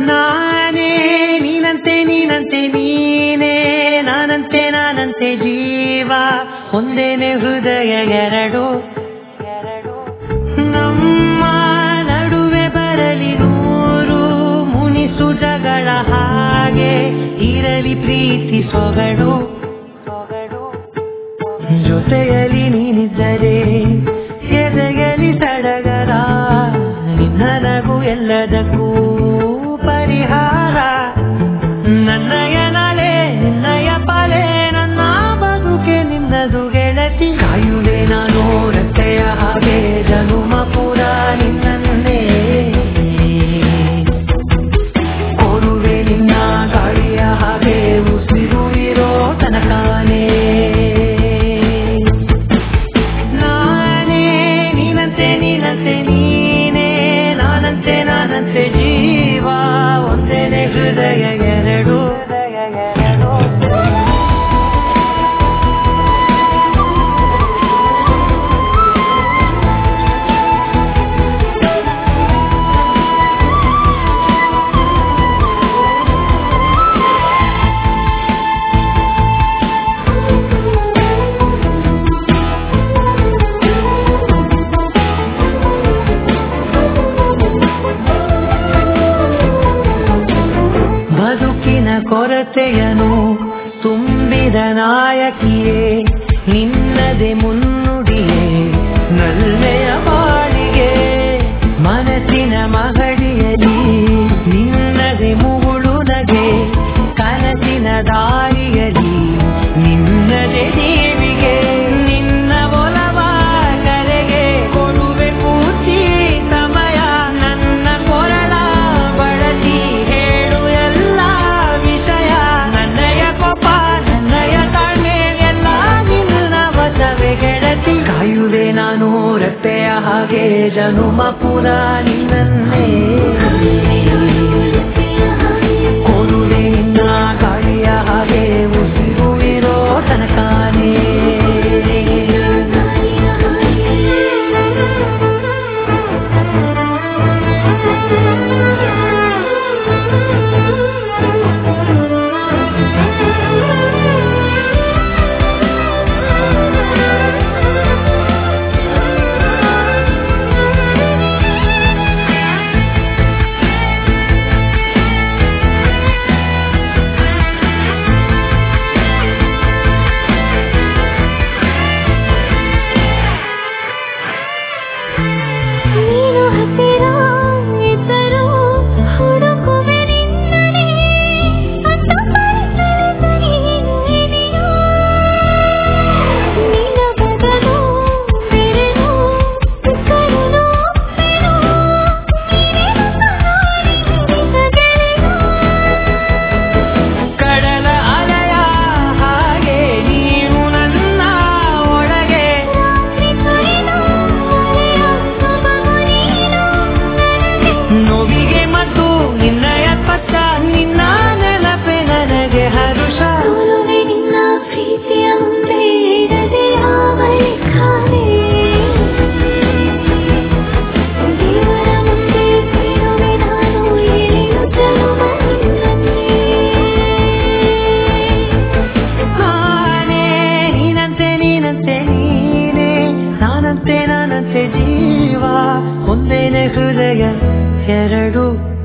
ನಾನೇ ನೀನಂತೆ ನೀನಂತೆ ನೀನೇ ನಾನಂತೆ ನಾನಂತೆ ಜೀವ ಒಂದೇನೆ ಹೃದಯ ಎರಡು ನಮ್ಮ ನಡುವೆ ಬರಲಿ ನೂರು ಮುನಿಸು ಜಗಳ ಹಾಗೆ ಇರಲಿ ಪ್ರೀತಿ ಸೊಗಡು ಜೊತೆಯಲ್ಲಿ ನೀನಿದ್ದರೆ ಎದೆಯಲಿ ಸಡಗರ ನಿನ್ನ ನಗು ಎಲ್ಲದಕ್ಕೂ ಪರಿಹಾರ ನನ್ನಯ ನಾಳೆ ನಿನ್ನಯ ಪಾಲೆ ನನ್ನ ಬದುಕೆ ನಿನ್ನದು ಗೆಳತಿ ಕಾಯುವೆ ನಾನು ರಸ್ತೆಯ ಹಾಗೆ ಜನುಮ ಪೂರ ನಿನ್ನನ್ನೇ ಕೋರುವೆ ನಿನ್ನ ಗಾಳಿಯ ಹಾಗೆ ಉಸಿರು ಇರೋ ತನಕಾನೇ ನಾನೇ ನೀನಂತೆ ನೀನಂತೆ ನೀನೇ ನಾನಂತೆ ನಾನಂತೆ ಜೀವ ಒಂದೇನೆ ಹೃದಯ ಎರಡು ಬದುಕಿನ ಕೊರತೆಯನು ತುಂಬಿದ ನಾಯಕಿಯೇ ನಿನ್ನದೆ ಮುನ್ನುಡಿಯೇ ನಲ್ಲೆಯ ಬಾಳಿಗೆ ಮನಸ್ಸಿನ ಮಹಡಿಯಲಿ ನಿನ್ನದೆ ಮುಗುಳು ನಗೆ ಕನಸಿನ ದಾರಿಯಲಿ ನಿನ್ನದೆ ದೇವಿಗೆ ನಿನ್ನ ಒಲವ ಕರೆಗೆ ಕೊಡುವೆ ಪೂರ್ತಿ ಸಮಯ ನನ್ನ ಕೊರಳ ಬಳಸಿ ಹೇಳು ಎಲ್ಲ ವಿಷಯ ನನ್ನಯ ಕೋಪ ನನ್ನಯ ತಾಳ್ಮೆ ಎಲ್ಲ ನಿನ್ನ ವಶವೇ ಗೆಳತಿ ಕಾಯುವೆ ನಾನು ರಸ್ತೆಯ ಹಾಗೆ ಜನುಮ ಪುರ ನಿನ್ನನ್ನೇ ಕೋರುವೆ ನಿನ್ನ ಗಾಳಿಯ ಹಾಗೆ ಉಸಿರು ಇರೋ ತನಕಾನೇ ನೋವಿಗೆ ಮತ್ತು ನಿನ್ನಯ ಪಚ್ಚ ನಿನ್ನ ನೆನಪೆ ನನಗೆ ಹರುಷ ನಿನ್ನ ಪ್ರೀತಿಯ ಮುಂದೆ ಇಡದೆ ಯಾವ ಲೆಕ್ಕವೇ ದೇವರ ಮುಂದೆ ಬಿಡುವೆ ನಾನು ಏಳು ಜನುಮ ನಿನ್ನನ್ನೇ ನಾನೇ ನೀನಂತೆ ನೀನಂತೆ ನೀನೇ ನಾನಂತೆ ನಾನಂತೆ ಜೀವ ಒಂದೇನೆ ಹೃದಯ ಎರಡು